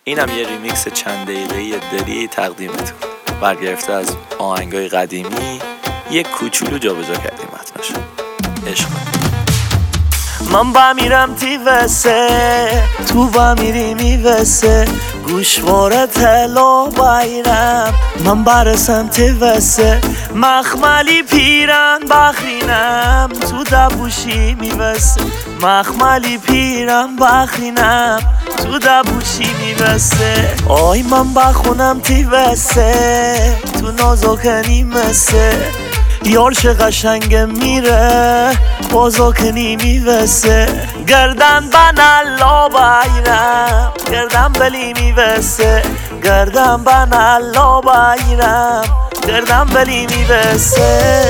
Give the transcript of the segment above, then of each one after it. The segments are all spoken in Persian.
اینم یه ریمیکس چند دقیقه‌ای دری تقدیمتون، برگرفته از آهنگای قدیمی، یک کوچولو جابجا کردیم متنشو. عشق من با میرم تیوسه، تو با میری میوسه، گوشواره تلو بایرم، من برسم تیوسه، مخملی پیرن بخرینم، تو دبوشی میوسه، مخملی پیرن بخرینم، تو دبوشی میوسه. آی من بخونم تیوسه، تو نازوکنی مسه، یارش قشنگ میره بازوکنی میوسه، گردن بنالا بایرم، گردن بلی میوسه، گردن بنالا بایرم، گردن بلی میوسه.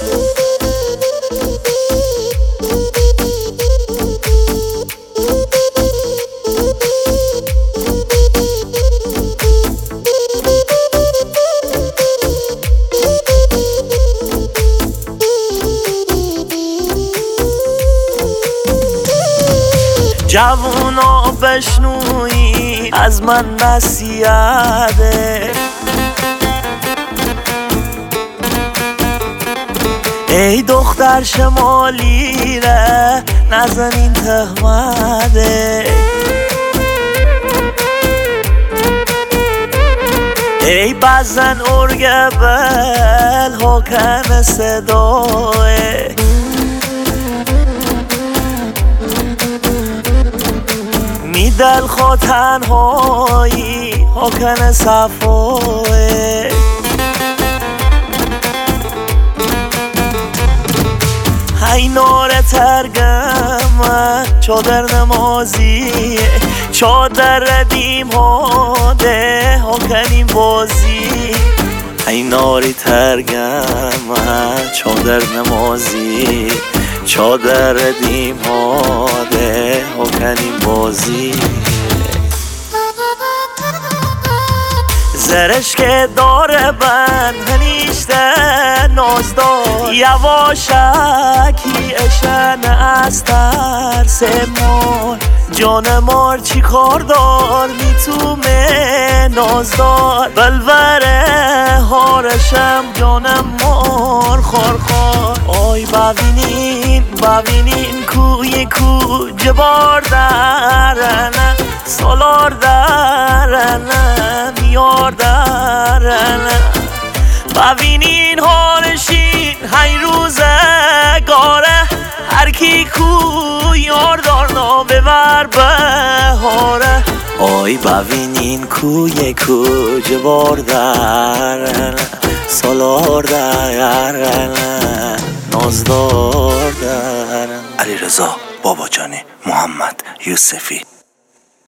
جوونا بشنوی از من نصیحته، ای دختر شمالی ره نزنین تهمده، ای بزن ارگه بل حکم صداه، دل خود تنهایی حکن صفوه، های نور ترگم چادر نمازی، چادر ردیم هاده حکنیم بازی، های ناری ترگم چادر نمازی، چادر ردیم هاده حکنیم بازی. زرش که داره بند هنیشته نازدار، یواشکی اشن از ترس مار، جان مار چی کار دار میتومه نازدار، بلوره هارشم جانم مار خارخار. آی ببینین کوی کو جبار درنه، سالار درنه، میار درنه، ببینین هارشین های روزگاره، هر کی کو یار دارنا ببر بهاره. آی ببینین کوی کو جبار درنه، سالار درنه، نازدار درنه. علیرضا باباجانی، محمد یوسفی.